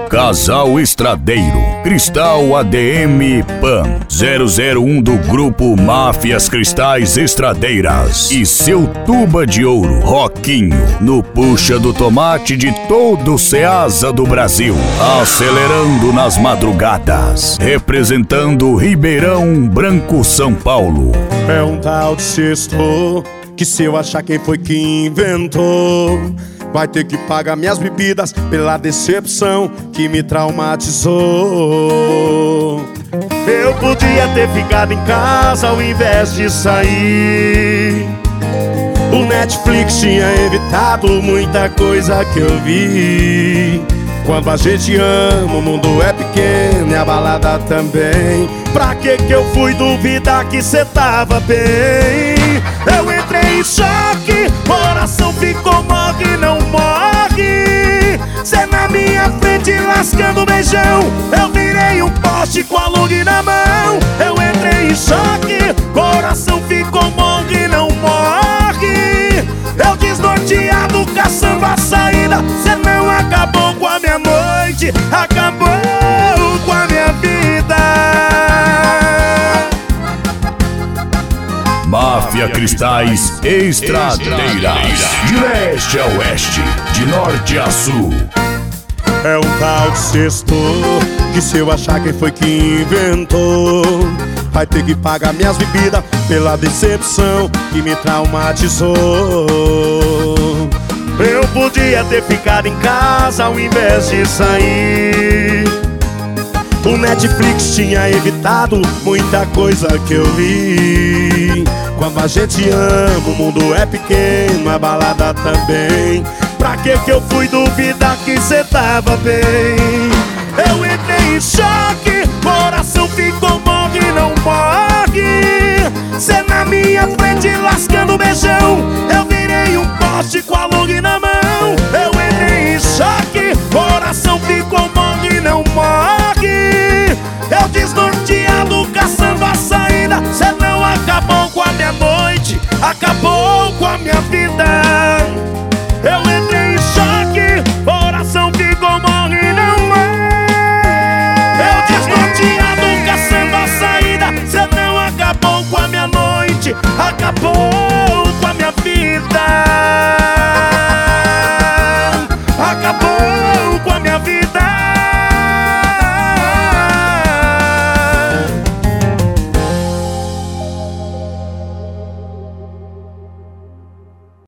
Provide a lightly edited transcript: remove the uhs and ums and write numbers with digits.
Casal Estradeiro, Cristal ADM Pan 001 do grupo Máfias Cristais Estradeiras e seu tuba de ouro, Roquinho, no puxa do tomate de todo o Ceasa do Brasil, acelerando nas madrugadas, representando Ribeirão Branco, São Paulo. É um tal de sexto que se eu achar quem foi que inventou, vai ter que pagar minhas bebidas pela decepção que me traumatizou. Eu podia ter ficado em casa ao invés de sair. O Netflix tinha evitado muita coisa que eu vi. Quando a gente ama, o mundo é pequeno e a balada também. Pra que eu fui duvidar que cê tava bem? Eu entrei em choque, coração ficou morre, não morre. Cê na minha frente lascando beijão, eu virei um poste com a lug na mão. Eu entrei em choque, coração ficou morre, não morre. Eu desnorteado caçando a saída, cê não acabou com a minha noite, acabou com a minha vida. Máfia Cristais Estradeiras, de leste a oeste, de norte a sul. É um tal de sexto que se eu achar quem foi que inventou, vai ter que pagar minhas bebidas pela decepção que me traumatizou. Eu podia ter ficado em casa ao invés de sair. O Netflix tinha evitado muita coisa que eu vi. Quando a gente ama, o mundo é pequeno, a balada também. Pra que eu fui duvidar que cê tava bem? Eu entrei em choque, coração ficou morre, não morre. Cê na minha frente lascando beijão, eu virei um